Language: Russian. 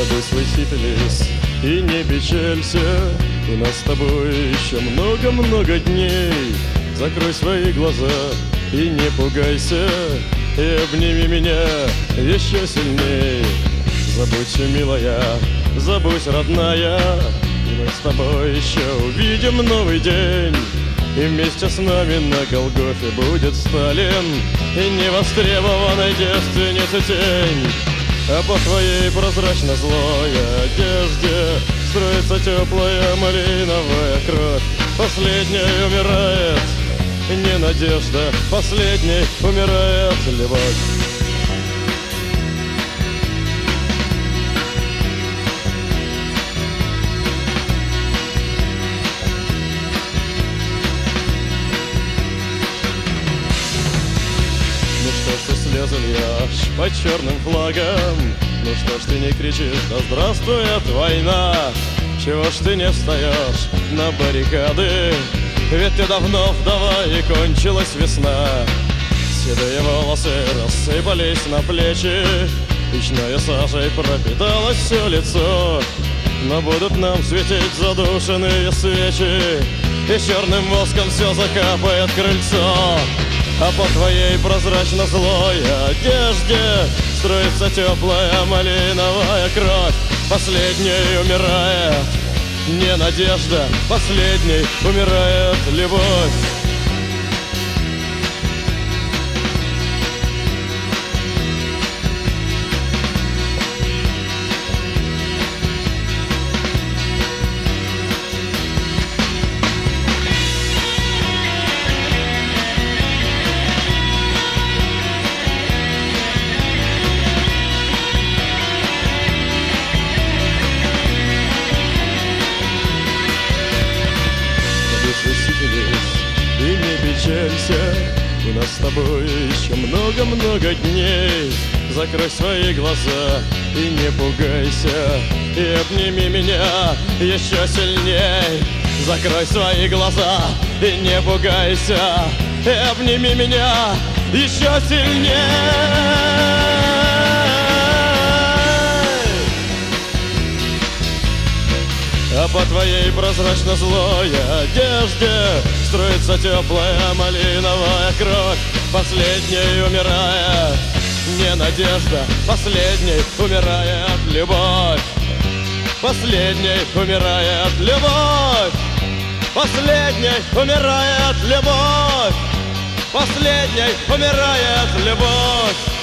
Забудь свой сифилис и не печалься, у нас с тобой еще много-много дней. Закрой свои глаза и не пугайся, и обними меня еще сильней. Забудь, милая, забудь, родная, и мы с тобой еще увидим новый день. И вместе с нами на Голгофе будет Сталин и невостребованной девственницы тень. А по твоей прозрачно-злой одежде строится теплая малиновая кровь. Последняя умирает не надежда, последней умирает любовь. Ну что ж ты слезы льешь под черным флагом? Ну что ж ты не кричишь: да здравствует война? Чего ж ты не встаешь на баррикады? Ведь ты давно вдова и кончилась весна. Седые волосы рассыпались на плечи, печной сажей пропиталось все лицо. Но будут нам светить задушенные свечи, и черным воском все закапает крыльцо. А по твоей прозрачно-злой одежде строится теплая малиновая кровь. Последней умирает не надежда, последней умирает любовь. И не печалься, у нас с тобой еще много-много дней. Закрой свои глаза и не пугайся, и обними меня еще сильней. Закрой свои глаза и не пугайся, и обними меня еще сильней. А по твоей прозрачно-злой одежде строится теплая малиновая кровь. Последней умирает не надежда, последней умирает любовь. Последней умирает любовь. Последней умирает любовь. Последней умирает любовь.